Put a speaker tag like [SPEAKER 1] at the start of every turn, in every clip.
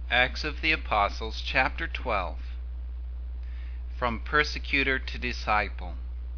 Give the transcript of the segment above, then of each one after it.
[SPEAKER 1] Acts of the Apostles, chapter 12. From persecutor to disciple.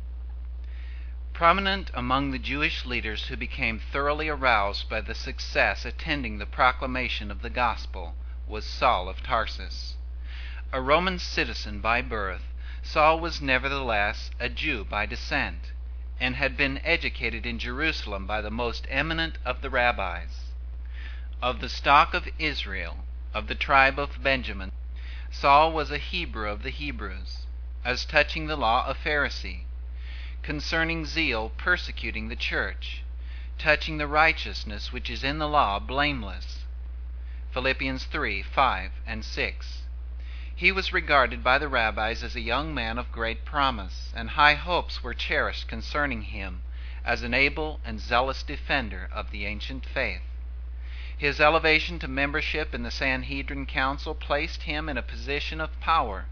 [SPEAKER 1] Prominent among the Jewish leaders who became thoroughly aroused by the success attending the proclamation of the gospel was Saul of Tarsus. A Roman citizen by birth, Saul was nevertheless a Jew by descent, and had been educated in Jerusalem by the most eminent of the rabbis. Of the stock of Israel, of the tribe of Benjamin, Saul was a Hebrew of the Hebrews, as touching the law a Pharisee, concerning zeal persecuting the church, touching the righteousness which is in the law blameless. Philippians 3, 5, and 6. He was regarded by the rabbis as a young man of great promise, and high hopes were cherished concerning him as an able and zealous defender of the ancient faith. His elevation to membership in the Sanhedrin Council placed him in a position of power.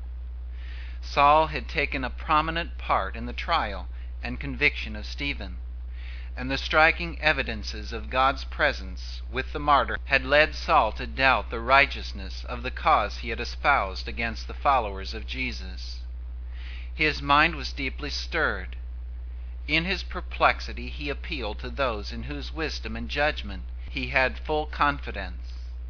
[SPEAKER 1] Saul had taken a prominent part in the trial and conviction of Stephen, and the striking evidences of God's presence with the martyr had led Saul to doubt the righteousness of the cause he had espoused against the followers of Jesus. His mind was deeply stirred. In his perplexity he appealed to those in whose wisdom and judgment he had full confidence.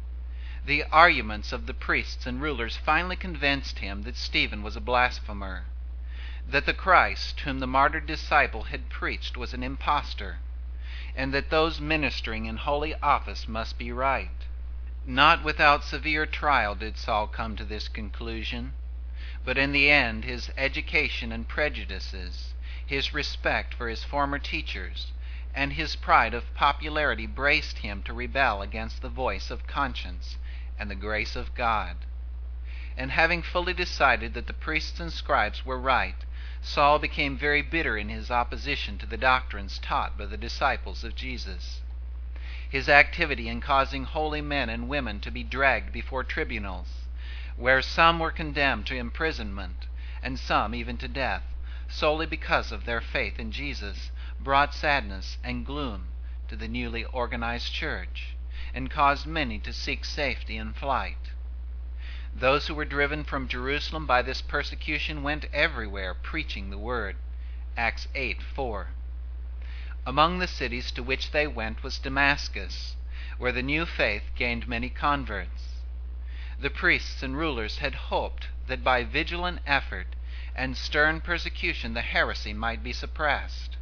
[SPEAKER 1] The arguments of the priests and rulers finally convinced him that Stephen was a blasphemer, that the Christ whom the martyred disciple had preached was an impostor, and that those ministering in holy office must be right. Not without severe trial did Saul come to this conclusion, but in the end his education and prejudices, his respect for his former teachers, and his pride of popularity braced him to rebel against the voice of conscience and the grace of God. And having fully decided that the priests and scribes were right, Saul became very bitter in his opposition to the doctrines taught by the disciples of Jesus. His activity in causing holy men and women to be dragged before tribunals, where some were condemned to imprisonment and some even to death, solely because of their faith in Jesus, brought sadness and gloom to the newly organized church, and caused many to seek safety in flight. Those who were driven from Jerusalem by this persecution went everywhere preaching the word. Acts 8:4. Among the cities to which they went was Damascus, where the new faith gained many converts. The priests and rulers had hoped that by vigilant effort and stern persecution the heresy might be suppressed.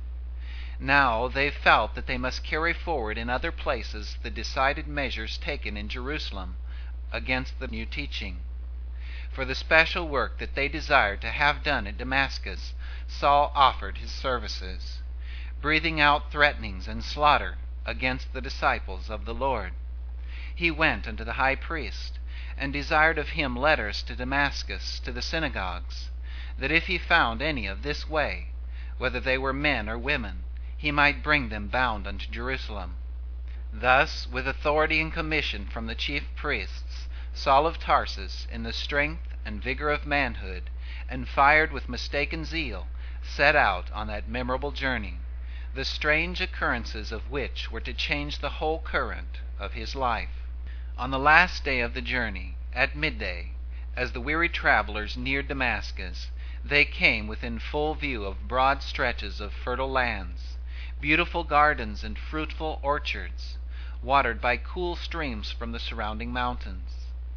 [SPEAKER 1] Now they felt that they must carry forward in other places the decided measures taken in Jerusalem against the new teaching. For the special work that they desired to have done at Damascus, Saul offered his services, breathing out threatenings and slaughter against the disciples of the Lord. He went unto the high priest, and desired of him letters to Damascus to the synagogues, that if he found any of this way, whether they were men or women, he might bring them bound unto Jerusalem. Thus, with authority and commission from the chief priests, Saul of Tarsus, in the strength and vigor of manhood, and fired with mistaken zeal, set out on that memorable journey, the strange occurrences of which were to change the whole current of his life. On the last day of the journey, at midday, as the weary travelers neared Damascus, they came within full view of broad stretches of fertile lands, beautiful gardens and fruitful orchards, watered by cool streams from the surrounding mountains.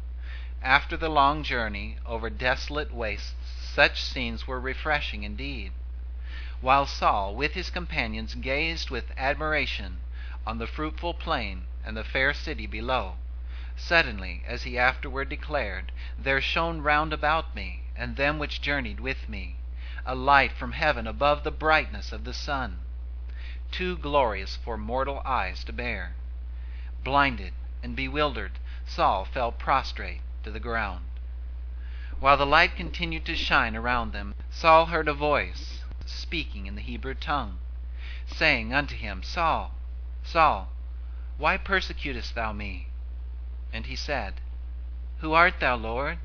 [SPEAKER 1] After the long journey over desolate wastes, such scenes were refreshing indeed. While Saul with his companions gazed with admiration on the fruitful plain and the fair city below, suddenly, as he afterward declared, there shone round about me, and them which journeyed with me, a light from heaven above the brightness of the sun, too glorious for mortal eyes to bear. Blinded and bewildered, Saul fell prostrate to the ground. While the light continued to shine around them, Saul heard a voice speaking in the Hebrew tongue, saying unto him, Saul, Saul, why persecutest thou me? And he said, Who art thou, Lord?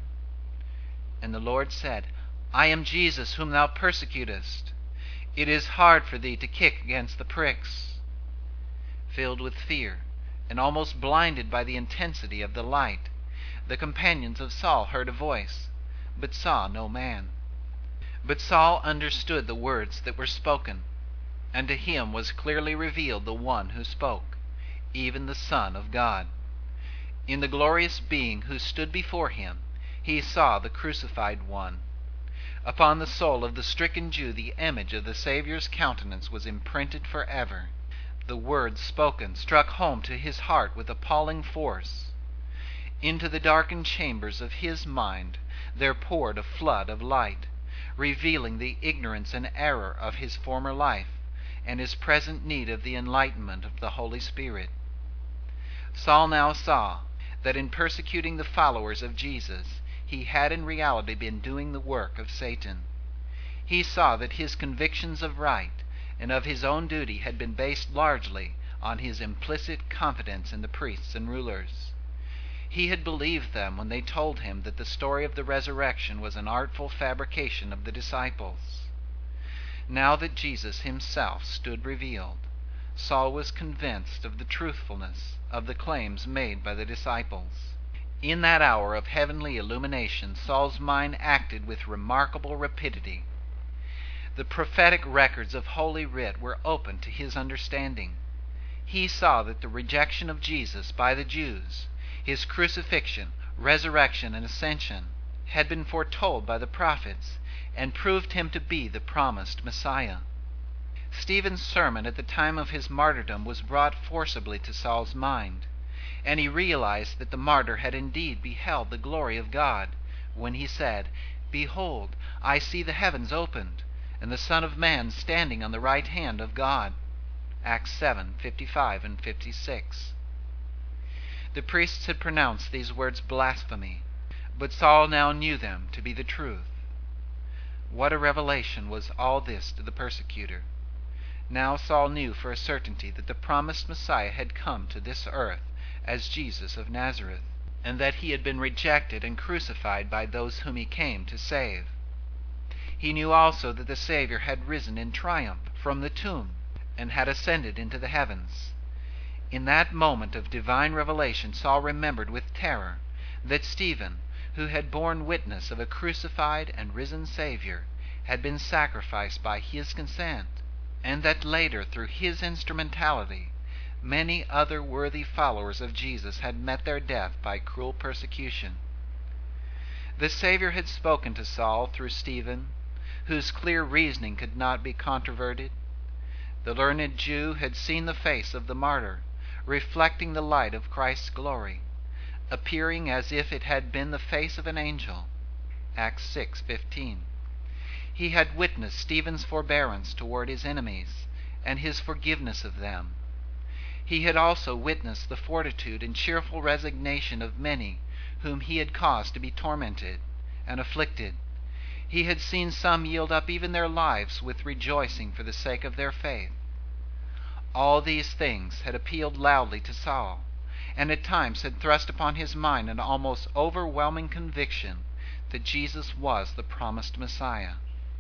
[SPEAKER 1] And the Lord said, I am Jesus whom thou persecutest. It is hard for thee to kick against the pricks. Filled with fear, and almost blinded by the intensity of the light, the companions of Saul heard a voice, but saw no man. But Saul understood the words that were spoken, and to him was clearly revealed the one who spoke, even the Son of God. In the glorious being who stood before him, he saw the crucified one. Upon the soul of the stricken Jew the image of the Savior's countenance was imprinted forever. The words spoken struck home to his heart with appalling force. Into the darkened chambers of his mind there poured a flood of light, revealing the ignorance and error of his former life, and his present need of the enlightenment of the Holy Spirit. Saul now saw that in persecuting the followers of Jesus, he had in reality been doing the work of Satan. He saw that his convictions of right and of his own duty had been based largely on his implicit confidence in the priests and rulers. He had believed them when they told him that the story of the resurrection was an artful fabrication of the disciples. Now that Jesus himself stood revealed, Saul was convinced of the truthfulness of the claims made by the disciples. In that hour of heavenly illumination, Saul's mind acted with remarkable rapidity. The prophetic records of Holy Writ were open to his understanding. He saw that the rejection of Jesus by the Jews, his crucifixion, resurrection, and ascension, had been foretold by the prophets and proved him to be the promised Messiah. Stephen's sermon at the time of his martyrdom was brought forcibly to Saul's mind, and he realized that the martyr had indeed beheld the glory of God when he said, "Behold, I see the heavens opened, and the Son of Man standing on the right hand of God." Acts 7:55 and 56. The priests had pronounced these words blasphemy, but Saul now knew them to be the truth. What a revelation was all this to the persecutor! Now Saul knew for a certainty that the promised Messiah had come to this earth as Jesus of Nazareth, and that he had been rejected and crucified by those whom he came to save. He knew also that the Savior had risen in triumph from the tomb and had ascended into the heavens. In that moment of divine revelation, Saul remembered with terror that Stephen, who had borne witness of a crucified and risen Savior, had been sacrificed by his consent, and that later, through his instrumentality, many other worthy followers of Jesus had met their death by cruel persecution. The Savior had spoken to Saul through Stephen, whose clear reasoning could not be controverted. The learned Jew had seen the face of the martyr, reflecting the light of Christ's glory, appearing as if it had been the face of an angel. Acts 6:15. He had witnessed Stephen's forbearance toward his enemies and his forgiveness of them. He had also witnessed the fortitude and cheerful resignation of many whom he had caused to be tormented and afflicted. He had seen some yield up even their lives with rejoicing for the sake of their faith. All these things had appealed loudly to Saul, and at times had thrust upon his mind an almost overwhelming conviction that Jesus was the promised Messiah.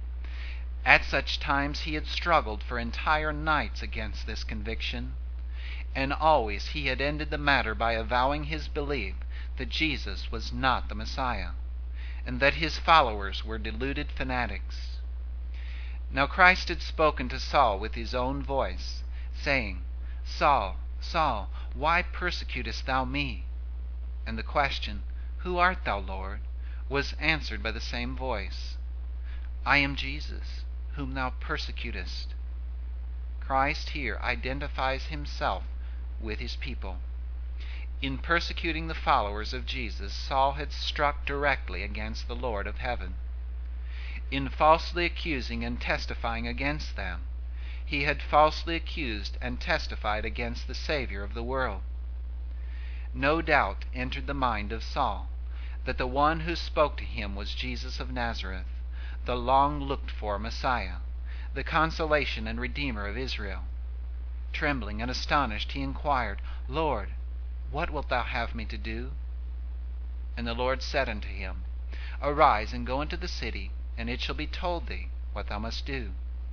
[SPEAKER 1] At such times he had struggled for entire nights against this conviction, and always he had ended the matter by avowing his belief that Jesus was not the Messiah, and that his followers were deluded fanatics. Now Christ had spoken to Saul with his own voice, saying, "Saul, Saul, why persecutest thou me?" And the question, "Who art thou, Lord?" was answered by the same voice, "I am Jesus, whom thou persecutest." Christ here identifies himself with his people. In persecuting the followers of Jesus, Saul had struck directly against the Lord of heaven. In falsely accusing and testifying against them, he had falsely accused and testified against the Savior of the world. No doubt entered the mind of Saul that the one who spoke to him was Jesus of Nazareth, the long-looked-for Messiah, the consolation and Redeemer of Israel. Trembling and astonished, he inquired, "Lord, what wilt thou have me to do?" And the Lord said unto him, "Arise and go into the city, and it shall be told thee what thou must do."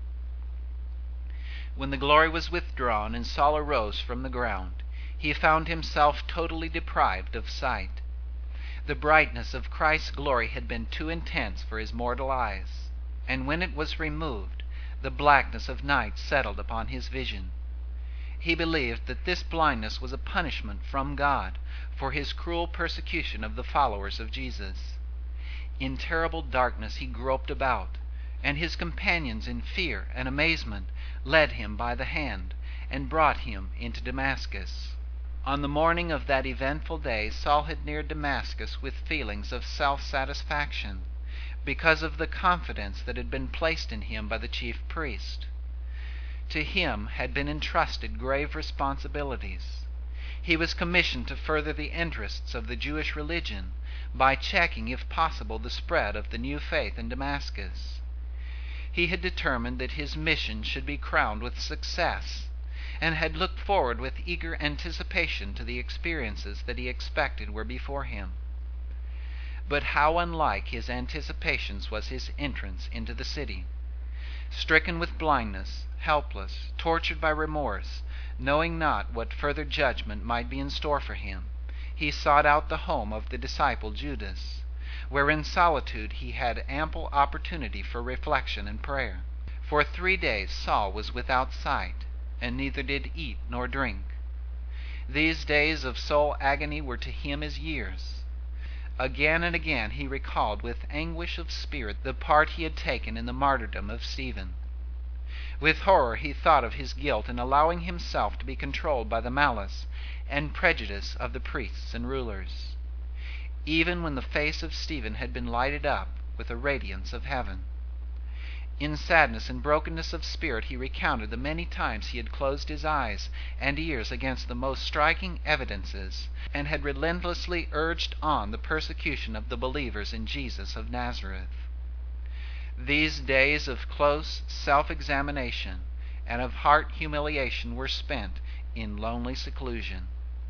[SPEAKER 1] When the glory was withdrawn and Saul arose from the ground, he found himself totally deprived of sight. The brightness of Christ's glory had been too intense for his mortal eyes, and when it was removed, the blackness of night settled upon his vision. He believed that this blindness was a punishment from God for his cruel persecution of the followers of Jesus. In terrible darkness he groped about, and his companions in fear and amazement led him by the hand and brought him into Damascus. On the morning of that eventful day, Saul had neared Damascus with feelings of self-satisfaction because of the confidence that had been placed in him by the chief priest. To him had been entrusted grave responsibilities. He was commissioned to further the interests of the Jewish religion by checking, if possible, the spread of the new faith in Damascus. He had determined that his mission should be crowned with success, and had looked forward with eager anticipation to the experiences that he expected were before him. But how unlike his anticipations was his entrance into the city. Stricken with blindness, helpless, tortured by remorse, knowing not what further judgment might be in store for him, he sought out the home of the disciple Judas, where in solitude he had ample opportunity for reflection and prayer. For 3 days Saul was without sight, and neither did eat nor drink. These days of soul agony were to him as years. Again and again he recalled with anguish of spirit the part he had taken in the martyrdom of Stephen. With horror he thought of his guilt in allowing himself to be controlled by the malice and prejudice of the priests and rulers, even when the face of Stephen had been lighted up with the radiance of heaven. In sadness and brokenness of spirit he recounted the many times he had closed his eyes and ears against the most striking evidences, and had relentlessly urged on the persecution of the believers in Jesus of Nazareth. These days of close self-examination and of heart humiliation were spent in lonely seclusion.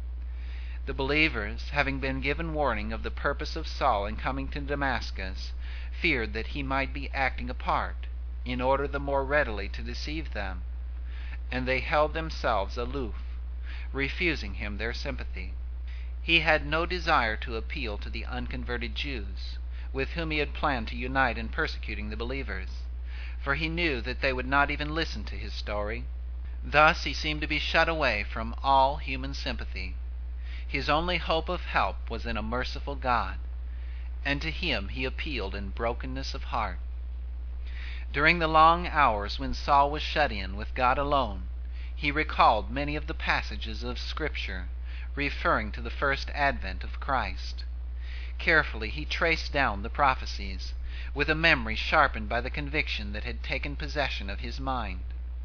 [SPEAKER 1] The believers, having been given warning of the purpose of Saul in coming to Damascus, feared that he might be acting a part, in order the more readily to deceive them, and they held themselves aloof, refusing him their sympathy. He had no desire to appeal to the unconverted Jews, with whom he had planned to unite in persecuting the believers, for he knew that they would not even listen to his story. Thus he seemed to be shut away from all human sympathy. His only hope of help was in a merciful God, and to him he appealed in brokenness of heart. During the long hours when Saul was shut in with God alone, he recalled many of the passages of Scripture referring to the first advent of Christ. Carefully he traced down the prophecies, with a memory sharpened by the conviction that had taken possession of his mind.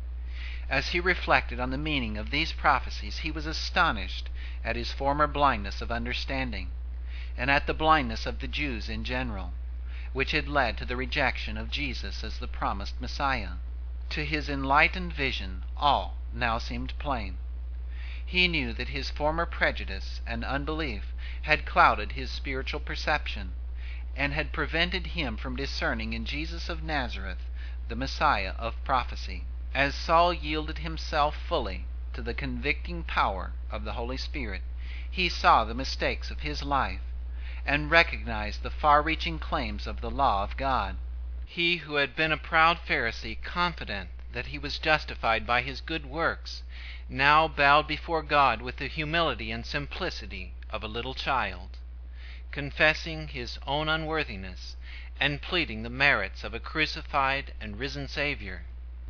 [SPEAKER 1] As he reflected on the meaning of these prophecies, he was astonished at his former blindness of understanding, and at the blindness of the Jews in general, which had led to the rejection of Jesus as the promised Messiah. To his enlightened vision, all now seemed plain. He knew that his former prejudice and unbelief had clouded his spiritual perception, and had prevented him from discerning in Jesus of Nazareth the Messiah of prophecy. As Saul yielded himself fully to the convicting power of the Holy Spirit, he saw the mistakes of his life, and recognized the far-reaching claims of the law of God. He who had been a proud Pharisee, confident that he was justified by his good works, now bowed before God with the humility and simplicity of a little child, confessing his own unworthiness and pleading the merits of a crucified and risen Savior.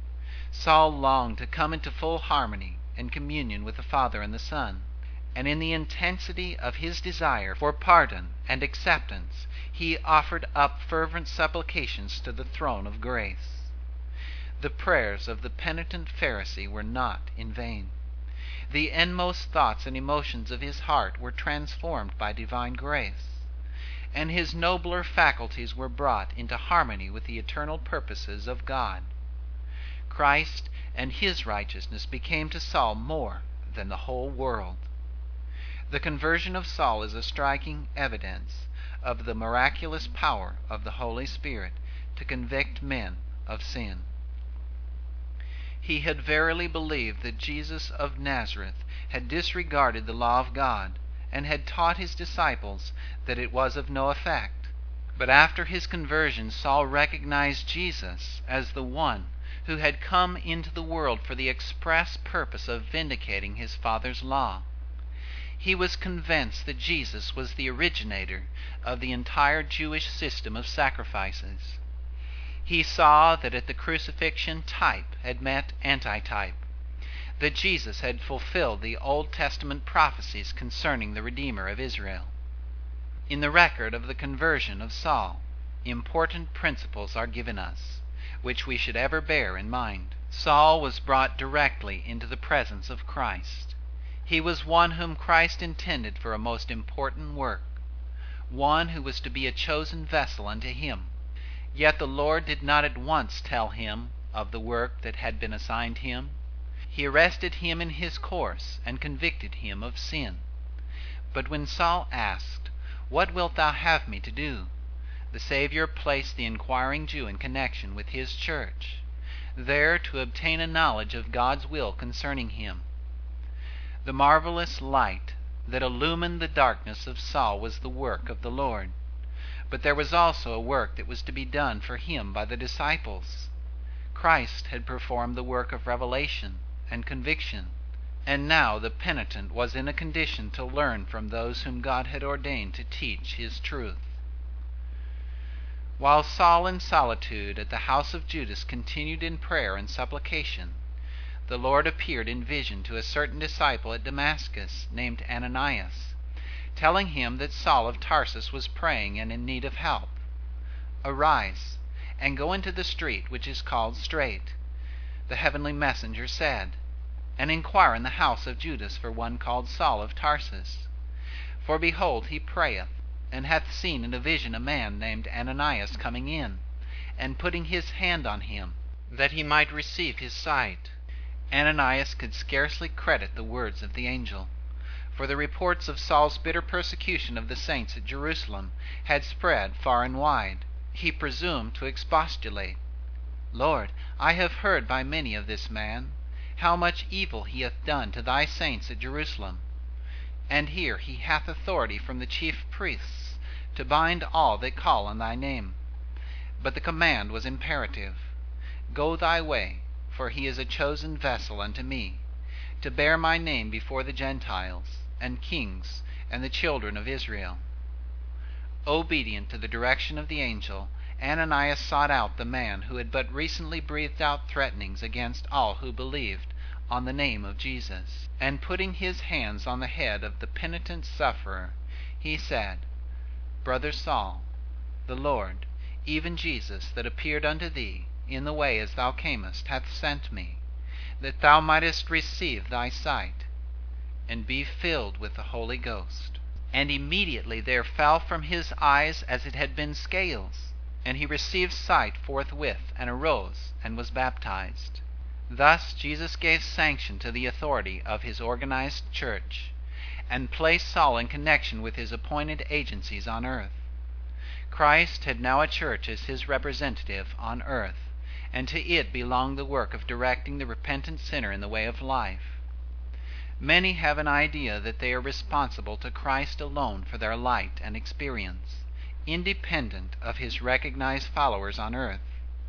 [SPEAKER 1] Saul longed to come into full harmony and communion with the Father and the Son, and in the intensity of his desire for pardon and acceptance, he offered up fervent supplications to the throne of grace. The prayers of the penitent Pharisee were not in vain. The inmost thoughts and emotions of his heart were transformed by divine grace, and his nobler faculties were brought into harmony with the eternal purposes of God. Christ and his righteousness became to Saul more than the whole world. The conversion of Saul is a striking evidence of the miraculous power of the Holy Spirit to convict men of sin. He had verily believed that Jesus of Nazareth had disregarded the law of God and had taught his disciples that it was of no effect. But after his conversion, Saul recognized Jesus as the one who had come into the world for the express purpose of vindicating his Father's law. He was convinced that Jesus was the originator of the entire Jewish system of sacrifices. He saw that at the crucifixion type had met antitype, that Jesus had fulfilled the Old Testament prophecies concerning the Redeemer of Israel. In the record of the conversion of Saul, important principles are given us, which we should ever bear in mind. Saul was brought directly into the presence of Christ. He was one whom Christ intended for a most important work, one who was to be a chosen vessel unto him. Yet the Lord did not at once tell him of the work that had been assigned him. He arrested him in his course and convicted him of sin. But when Saul asked, "What wilt thou have me to do?" the Savior placed the inquiring Jew in connection with his church, there to obtain a knowledge of God's will concerning him. The marvelous light that illumined the darkness of Saul was the work of the Lord. But there was also a work that was to be done for him by the disciples. Christ had performed the work of revelation and conviction, and now the penitent was in a condition to learn from those whom God had ordained to teach his truth. While Saul in solitude at the house of Judas continued in prayer and supplication, the Lord appeared in vision to a certain disciple at Damascus named Ananias, telling him that Saul of Tarsus was praying and in need of help. "Arise, and go into the street which is called Straight," the heavenly messenger said, "and inquire in the house of Judas for one called Saul of Tarsus. For behold, he prayeth, and hath seen in a vision a man named Ananias coming in, and putting his hand on him, that he might receive his sight." Ananias could scarcely credit the words of the angel, for the reports of Saul's bitter persecution of the saints at Jerusalem had spread far and wide. He presumed to expostulate. "Lord, I have heard by many of this man, how much evil he hath done to thy saints at Jerusalem. And here he hath authority from the chief priests to bind all that call on thy name." But the command was imperative. "Go thy way, for he is a chosen vessel unto me, to bear my name before the Gentiles, and kings, and the children of Israel." Obedient to the direction of the angel, Ananias sought out the man who had but recently breathed out threatenings against all who believed on the name of Jesus, and putting his hands on the head of the penitent sufferer, he said, "Brother Saul, the Lord, even Jesus, that appeared unto thee in the way as thou camest, hath sent me, that thou mightest receive thy sight, and be filled with the Holy Ghost." And immediately there fell from his eyes as it had been scales, and he received sight forthwith, and arose, and was baptized. Thus Jesus gave sanction to the authority of his organized church, and placed Saul in connection with his appointed agencies on earth. Christ had now a church as his representative on earth, and to it belonged the work of directing the repentant sinner in the way of life. Many have an idea that they are responsible to Christ alone for their light and experience, independent of his recognized followers on earth.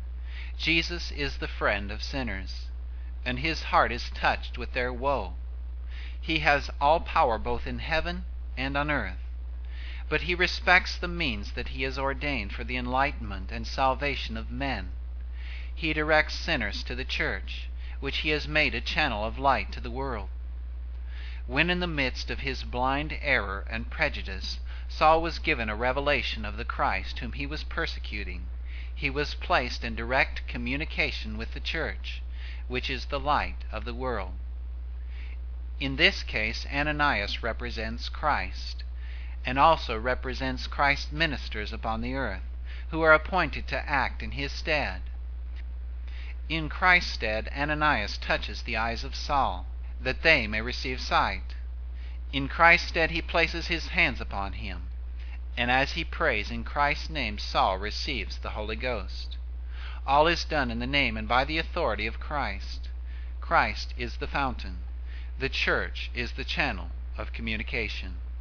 [SPEAKER 1] Jesus is the friend of sinners, and his heart is touched with their woe. He has all power both in heaven and on earth, but he respects the means that he has ordained for the enlightenment and salvation of men. He directs sinners to the church, which he has made a channel of light to the world. When in the midst of his blind error and prejudice, Saul was given a revelation of the Christ whom he was persecuting, he was placed in direct communication with the church, which is the light of the world. In this case, Ananias represents Christ, and also represents Christ's ministers upon the earth, who are appointed to act in his stead. In Christ's stead, Ananias touches the eyes of Saul, that they may receive sight. In Christ's stead he places his hands upon him, and as he prays in Christ's name, Saul receives the Holy Ghost. All is done in the name and by the authority of Christ. Christ is the fountain. The church is the channel of communication.